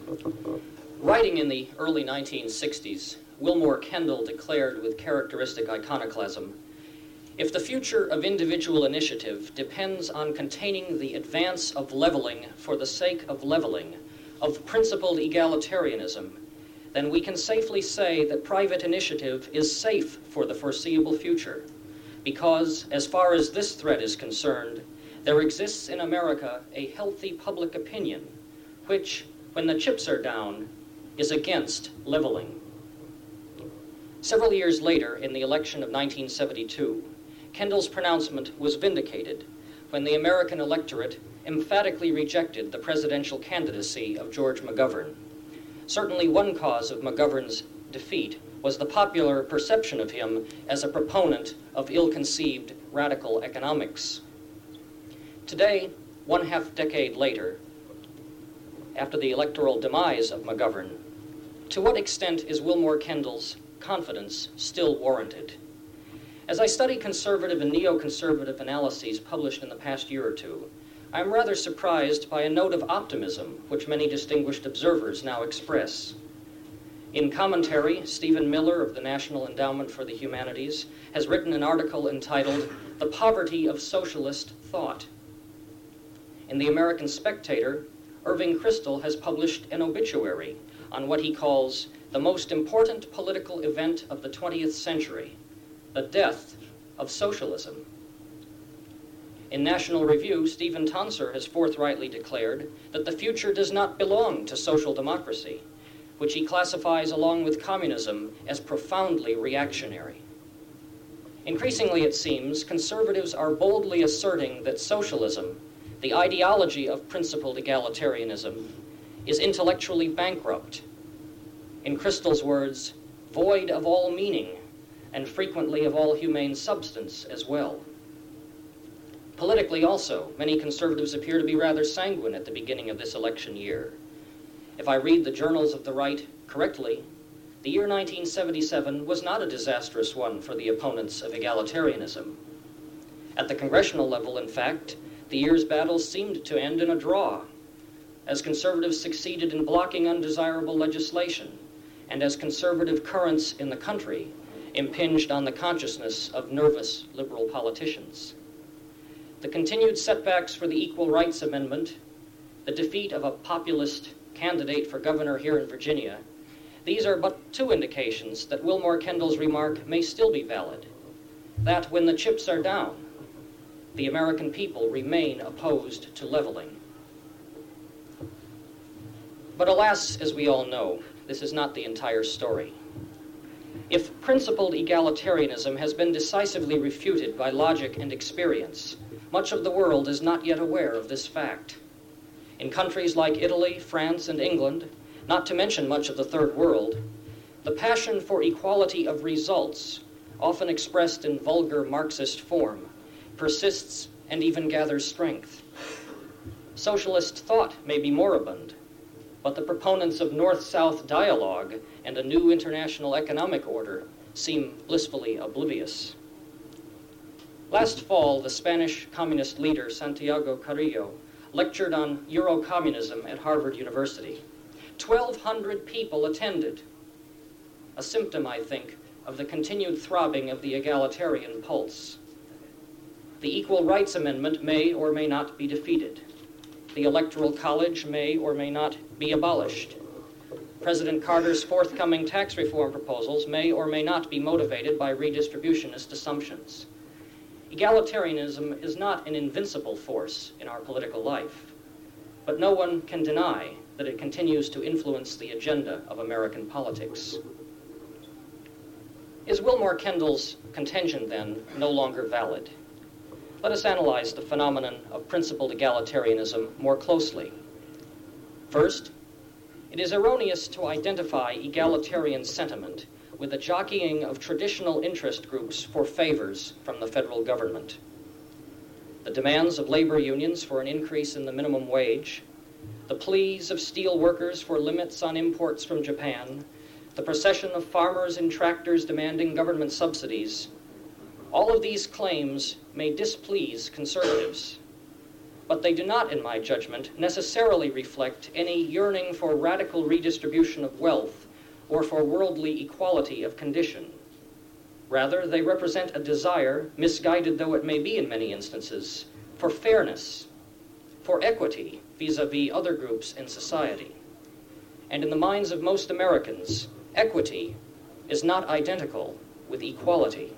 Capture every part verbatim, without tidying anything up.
Writing in the early nineteen sixties, Wilmore Kendall declared with characteristic iconoclasm, "If the future of individual initiative depends on containing the advance of leveling for the sake of leveling, of principled egalitarianism, then we can safely say that private initiative is safe for the foreseeable future, because, as far as this threat is concerned, there exists in America a healthy public opinion, which, when the chips are down, is against leveling." Several years later, in the election of nineteen seventy-two, Kendall's pronouncement was vindicated when the American electorate emphatically rejected the presidential candidacy of George McGovern. Certainly one cause of McGovern's defeat was the popular perception of him as a proponent of ill-conceived radical economics. Today, one half decade later, after the electoral demise of McGovern, to what extent is Wilmore Kendall's confidence still warranted? As I study conservative and neoconservative analyses published in the past year or two, I am rather surprised by a note of optimism which many distinguished observers now express. In commentary, Stephen Miller of the National Endowment for the Humanities has written an article entitled "The Poverty of Socialist Thought." In the American Spectator, Irving Kristol has published an obituary on what he calls the most important political event of the twentieth century, the death of socialism. In National Review, Stephen Tonsor has forthrightly declared that the future does not belong to social democracy, which he classifies along with communism as profoundly reactionary. Increasingly, it seems, conservatives are boldly asserting that socialism, the ideology of principled egalitarianism, is intellectually bankrupt. In Kristol's words, void of all meaning, and frequently of all humane substance as well. Politically also, many conservatives appear to be rather sanguine at the beginning of this election year. If I read the journals of the right correctly, the year nineteen seventy-seven was not a disastrous one for the opponents of egalitarianism. At the congressional level, in fact, the year's battles seemed to end in a draw, as conservatives succeeded in blocking undesirable legislation, and as conservative currents in the country impinged on the consciousness of nervous liberal politicians. The continued setbacks for the Equal Rights Amendment, the defeat of a populist candidate for governor here in Virginia, these are but two indications that Wilmore Kendall's remark may still be valid, that when the chips are down, the American people remain opposed to leveling. But alas, as we all know, this is not the entire story. If principled egalitarianism has been decisively refuted by logic and experience, much of the world is not yet aware of this fact. In countries like Italy, France, and England, not to mention much of the Third World, the passion for equality of results, often expressed in vulgar Marxist form, persists and even gathers strength. Socialist thought may be moribund, but the proponents of North-South dialogue and a new international economic order seem blissfully oblivious. Last fall, the Spanish communist leader Santiago Carrillo lectured on Eurocommunism at Harvard University. twelve hundred people attended, a symptom, I think, of the continued throbbing of the egalitarian pulse. The Equal Rights Amendment may or may not be defeated. The Electoral College may or may not be abolished. President Carter's forthcoming tax reform proposals may or may not be motivated by redistributionist assumptions. Egalitarianism is not an invincible force in our political life, but no one can deny that it continues to influence the agenda of American politics. Is Wilmore Kendall's contention, then, no longer valid? Let us analyze the phenomenon of principled egalitarianism more closely. First, it is erroneous to identify egalitarian sentiment with the jockeying of traditional interest groups for favors from the federal government. The demands of labor unions for an increase in the minimum wage, the pleas of steel workers for limits on imports from Japan, the procession of farmers and tractors demanding government subsidies, all of these claims may displease conservatives. but they do not, in my judgment, necessarily reflect any yearning for radical redistribution of wealth or for worldly equality of condition. Rather, they represent a desire, misguided though it may be in many instances, for fairness, for equity vis-a-vis other groups in society. And in the minds of most Americans, equity is not identical with equality.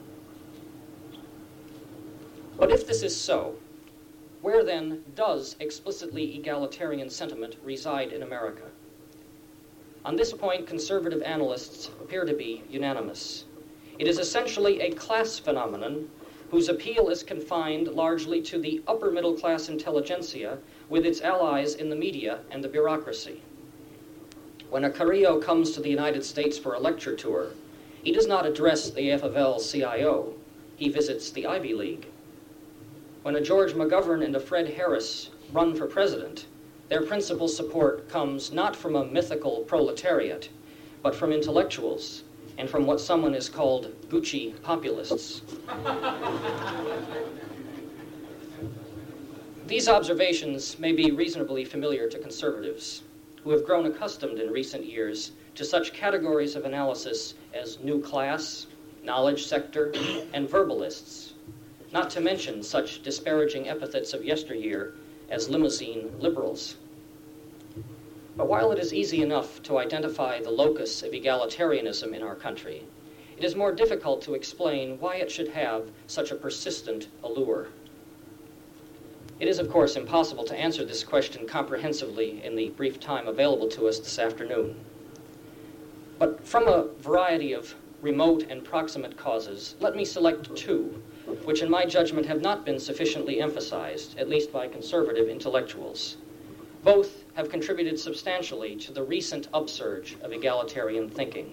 But if this is so, where then does explicitly egalitarian sentiment reside in America? On this point, conservative analysts appear to be unanimous. It is essentially a class phenomenon whose appeal is confined largely to the upper middle class intelligentsia with its allies in the media and the bureaucracy. When a Carrillo comes to the United States for a lecture tour, he does not address the A F of L C I O, he visits the Ivy League. When a George McGovern and a Fred Harris run for president, their principal support comes not from a mythical proletariat, but from intellectuals and from what someone has called Gucci populists. These observations may be reasonably familiar to conservatives, who have grown accustomed in recent years to such categories of analysis as new class, knowledge sector, and verbalists, not to mention such disparaging epithets of yesteryear as limousine liberals. But while it is easy enough to identify the locus of egalitarianism in our country, it is more difficult to explain why it should have such a persistent allure. It is, of course, impossible to answer this question comprehensively in the brief time available to us this afternoon. But from a variety of remote and proximate causes, let me select two, which in my judgment have not been sufficiently emphasized, at least by conservative intellectuals. Both have contributed substantially to the recent upsurge of egalitarian thinking.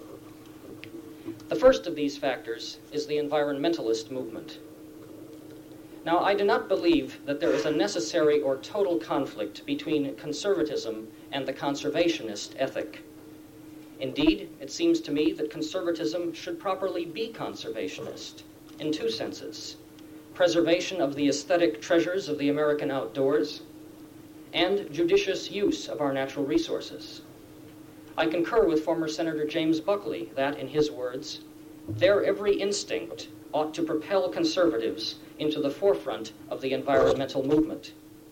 The first of these factors is the environmentalist movement. Now, I do not believe that there is a necessary or total conflict between conservatism and the conservationist ethic. Indeed, it seems to me that conservatism should properly be conservationist, in two senses: preservation of the aesthetic treasures of the American outdoors, and judicious use of our natural resources. I concur with former Senator James Buckley that, in his words, their every instinct ought to propel conservatives into the forefront of the environmental movement.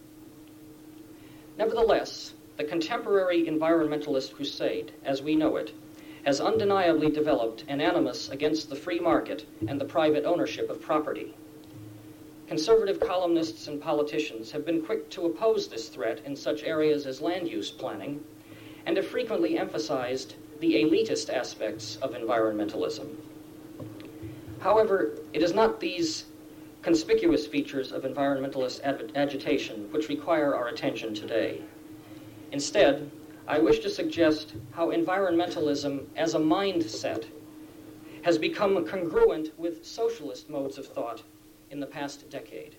Nevertheless, the contemporary environmentalist crusade, as we know it, has undeniably developed an animus against the free market and the private ownership of property. Conservative columnists and politicians have been quick to oppose this threat in such areas as land use planning, and have frequently emphasized the elitist aspects of environmentalism. However, it is not these conspicuous features of environmentalist ag- agitation which require our attention today. Instead, I wish to suggest how environmentalism as a mindset has become congruent with socialist modes of thought in the past decade.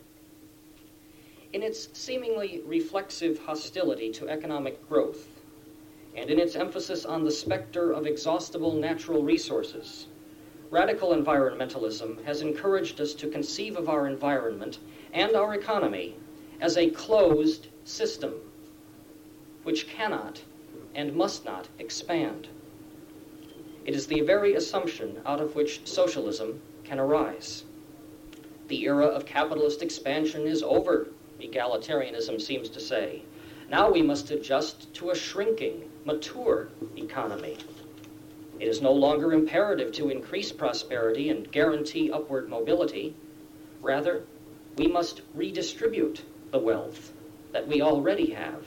In its seemingly reflexive hostility to economic growth, and in its emphasis on the specter of exhaustible natural resources, radical environmentalism has encouraged us to conceive of our environment and our economy as a closed system which cannot and must not expand. It is the very assumption out of which socialism can arise. The era of capitalist expansion is over, egalitarianism seems to say. Now we must adjust to a shrinking, mature economy. It is no longer imperative to increase prosperity and guarantee upward mobility. Rather, we must redistribute the wealth that we already have.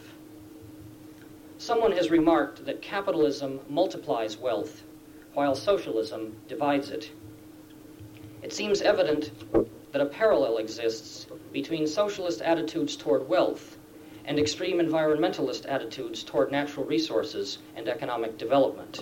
Someone has remarked that capitalism multiplies wealth, while socialism divides it. It seems evident that a parallel exists between socialist attitudes toward wealth and extreme environmentalist attitudes toward natural resources and economic development.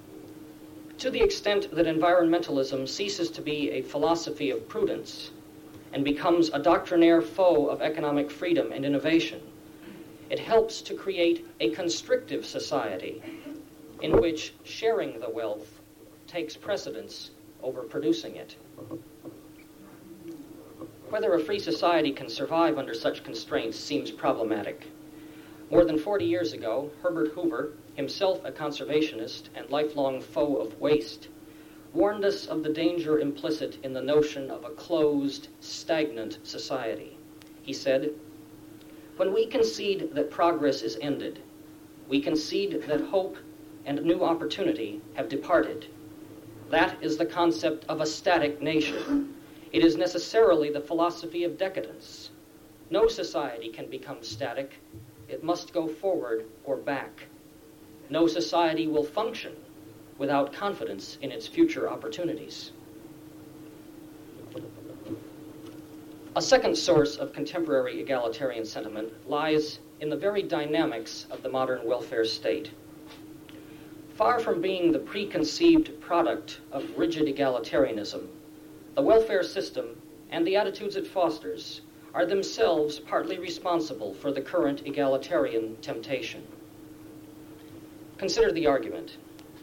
To the extent that environmentalism ceases to be a philosophy of prudence and becomes a doctrinaire foe of economic freedom and innovation, it helps to create a constrictive society in which sharing the wealth takes precedence over producing it. Whether a free society can survive under such constraints seems problematic. More than forty years ago, Herbert Hoover, himself a conservationist and lifelong foe of waste, warned us of the danger implicit in the notion of a closed, stagnant society. He said, "When we concede that progress is ended, we concede that hope and new opportunity have departed. That is the concept of a static nation. It is necessarily the philosophy of decadence. No society can become static. It must go forward or back. No society will function without confidence in its future opportunities." A second source of contemporary egalitarian sentiment lies in the very dynamics of the modern welfare state. Far from being the preconceived product of rigid egalitarianism, the welfare system and the attitudes it fosters are themselves partly responsible for the current egalitarian temptation. Consider the argument.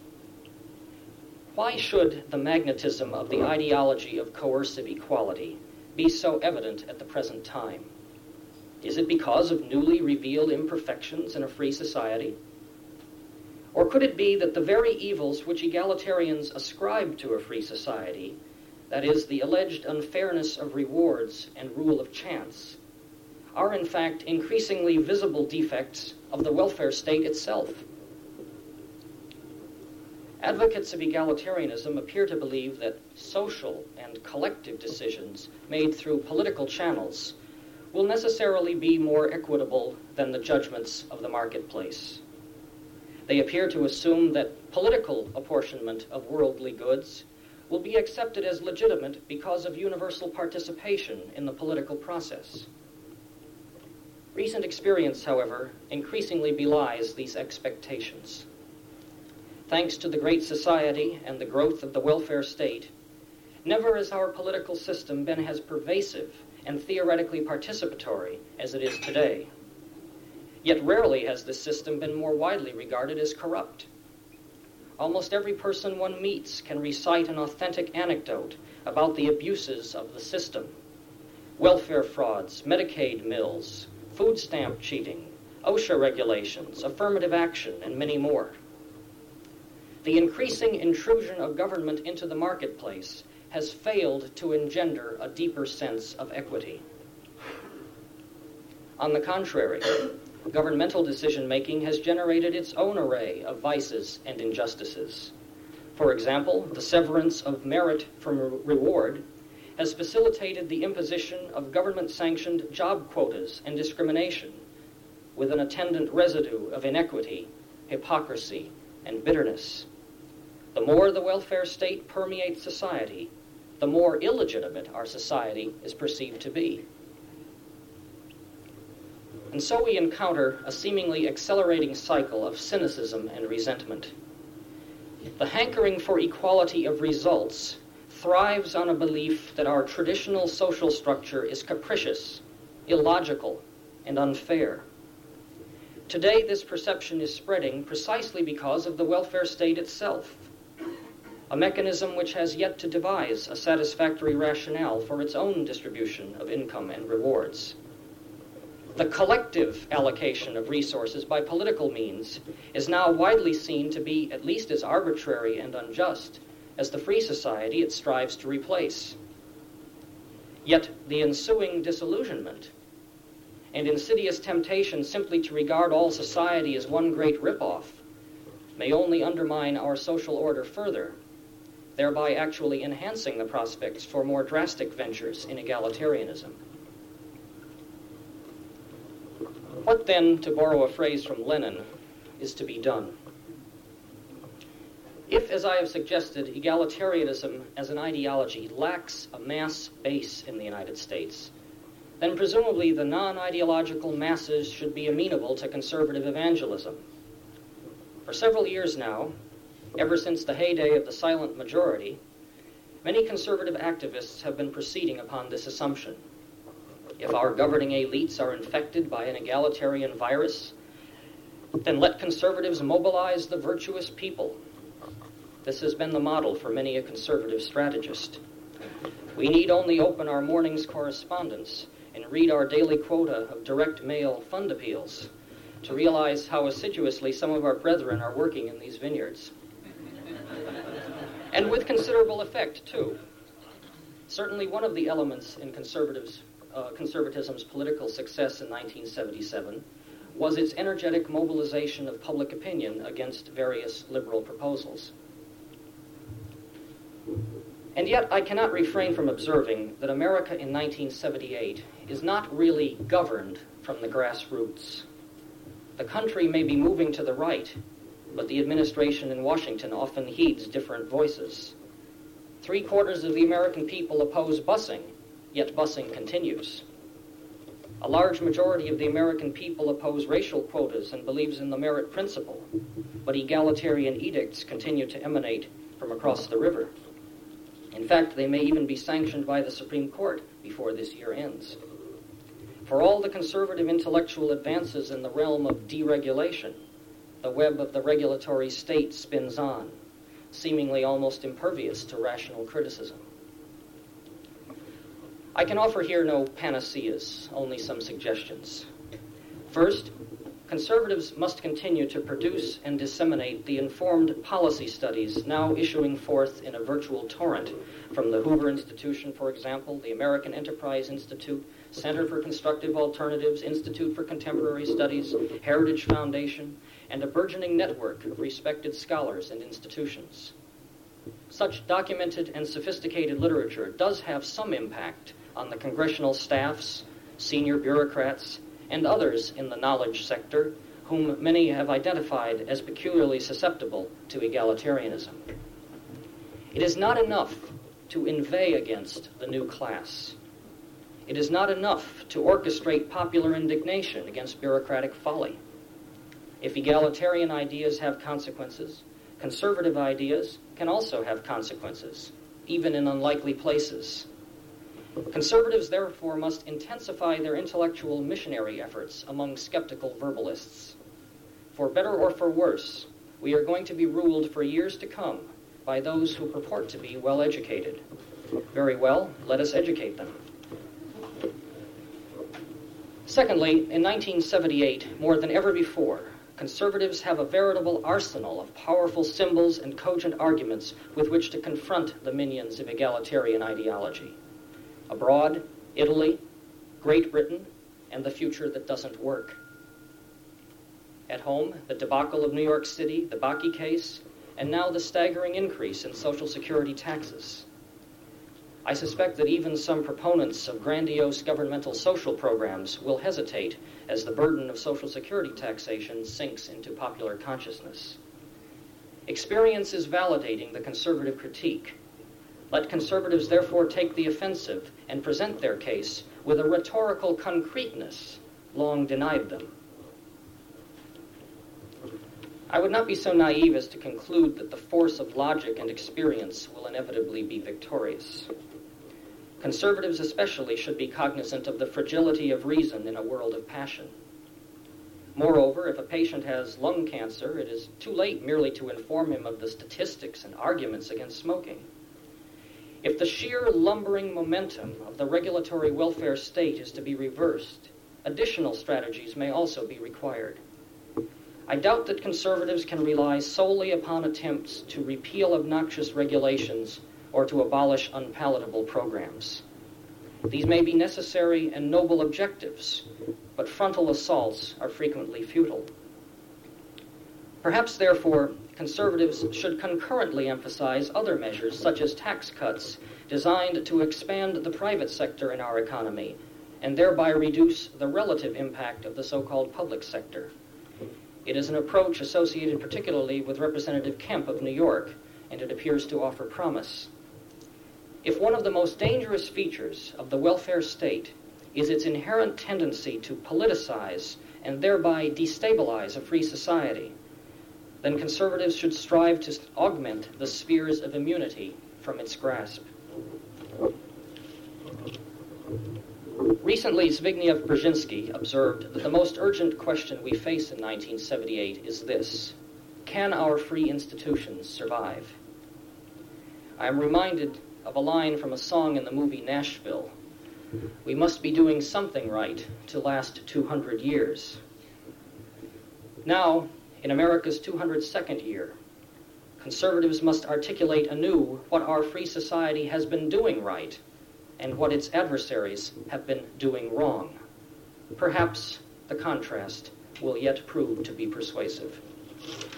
Why should the magnetism of the ideology of coercive equality be so evident at the present time? Is it because of newly revealed imperfections in a free society? Or could it be that the very evils which egalitarians ascribe to a free society, that is, the alleged unfairness of rewards and rule of chance, are in fact increasingly visible defects of the welfare state itself? Advocates of egalitarianism appear to believe that social and collective decisions made through political channels will necessarily be more equitable than the judgments of the marketplace. They appear to assume that political apportionment of worldly goods will be accepted as legitimate because of universal participation in the political process. Recent experience, however, increasingly belies these expectations. Thanks to the Great Society and the growth of the welfare state, never has our political system been as pervasive and theoretically participatory as it is today. Yet rarely has this system been more widely regarded as corrupt. Almost every person one meets can recite an authentic anecdote about the abuses of the system. Welfare frauds, Medicaid mills, food stamp cheating, OSHA regulations, affirmative action, and many more. The increasing intrusion of government into the marketplace has failed to engender a deeper sense of equity. On the contrary, governmental decision-making has generated its own array of vices and injustices. For example, the severance of merit from re- reward has facilitated the imposition of government-sanctioned job quotas and discrimination, with an attendant residue of inequity, hypocrisy, and bitterness. The more the welfare state permeates society, the more illegitimate our society is perceived to be. And so we encounter a seemingly accelerating cycle of cynicism and resentment. The hankering for equality of results thrives on a belief that our traditional social structure is capricious, illogical, and unfair. Today, this perception is spreading precisely because of the welfare state itself, a mechanism which has yet to devise a satisfactory rationale for its own distribution of income and rewards. The collective allocation of resources by political means is now widely seen to be at least as arbitrary and unjust as the free society it strives to replace. Yet the ensuing disillusionment and insidious temptation simply to regard all society as one great rip-off may only undermine our social order further, thereby actually enhancing the prospects for more drastic ventures in egalitarianism. What then, to borrow a phrase from Lenin, is to be done? If, as I have suggested, egalitarianism as an ideology lacks a mass base in the United States, then presumably the non-ideological masses should be amenable to conservative evangelism. For several years now, ever since the heyday of the silent majority, many conservative activists have been proceeding upon this assumption. If our governing elites are infected by an egalitarian virus, then let conservatives mobilize the virtuous people. This has been the model for many a conservative strategist. We need only open our morning's correspondence and read our daily quota of direct mail fund appeals to realize how assiduously some of our brethren are working in these vineyards. And with considerable effect, too. Certainly one of the elements in conservatives, uh, conservatism's political success in nineteen seventy-seven was its energetic mobilization of public opinion against various liberal proposals. And yet I cannot refrain from observing that America in nineteen seventy-eight is not really governed from the grassroots. The country may be moving to the right, but the administration in Washington often heeds different voices. Three quarters of the American people oppose busing, yet busing continues. A large majority of the American people oppose racial quotas and believes in the merit principle, but egalitarian edicts continue to emanate from across the river. In fact, they may even be sanctioned by the Supreme Court before this year ends. For all the conservative intellectual advances in the realm of deregulation, the web of the regulatory state spins on, seemingly almost impervious to rational criticism. I can offer here no panaceas, only some suggestions. First, conservatives must continue to produce and disseminate the informed policy studies now issuing forth in a virtual torrent from the Hoover Institution, for example, the American Enterprise Institute, Center for Constructive Alternatives, Institute for Contemporary Studies, Heritage Foundation, and a burgeoning network of respected scholars and institutions. Such documented and sophisticated literature does have some impact on the congressional staffs, senior bureaucrats, and others in the knowledge sector, whom many have identified as peculiarly susceptible to egalitarianism. It is not enough to inveigh against the new class. It is not enough to orchestrate popular indignation against bureaucratic folly. If egalitarian ideas have consequences, conservative ideas can also have consequences, even in unlikely places. Conservatives, therefore, must intensify their intellectual missionary efforts among skeptical verbalists. For better or for worse, we are going to be ruled for years to come by those who purport to be well-educated. Very well, let us educate them. Secondly, in nineteen seventy-eight, more than ever before, conservatives have a veritable arsenal of powerful symbols and cogent arguments with which to confront the minions of egalitarian ideology. Abroad, Italy, Great Britain, and the future that doesn't work. At home, the debacle of New York City, the Bakke case, and now the staggering increase in Social Security taxes. I suspect that even some proponents of grandiose governmental social programs will hesitate as the burden of Social Security taxation sinks into popular consciousness. Experience is validating the conservative critique. Let conservatives therefore take the offensive and present their case with a rhetorical concreteness long denied them. I would not be so naive as to conclude that the force of logic and experience will inevitably be victorious. Conservatives especially should be cognizant of the fragility of reason in a world of passion. Moreover, if a patient has lung cancer, it is too late merely to inform him of the statistics and arguments against smoking. If the sheer lumbering momentum of the regulatory welfare state is to be reversed, additional strategies may also be required. I doubt that conservatives can rely solely upon attempts to repeal obnoxious regulations or to abolish unpalatable programs. These may be necessary and noble objectives, but frontal assaults are frequently futile. Perhaps, therefore, conservatives should concurrently emphasize other measures, such as tax cuts, designed to expand the private sector in our economy, and thereby reduce the relative impact of the so-called public sector. It is an approach associated particularly with Representative Kemp of New York, and it appears to offer promise. If one of the most dangerous features of the welfare state is its inherent tendency to politicize and thereby destabilize a free society, then conservatives should strive to augment the spheres of immunity from its grasp. Recently, Zbigniew Brzezinski observed that the most urgent question we face in nineteen seventy-eight is this: can our free institutions survive? I am reminded of a line from a song in the movie Nashville. We must be doing something right to last two hundred years. Now, in America's two hundred second year, conservatives must articulate anew what our free society has been doing right and what its adversaries have been doing wrong. Perhaps the contrast will yet prove to be persuasive.